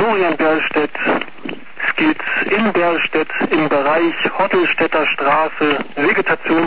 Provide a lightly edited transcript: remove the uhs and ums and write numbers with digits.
Florian Berlstedt. Es geht in Berlstedt im Bereich Hottelstädter Straße, Vegetation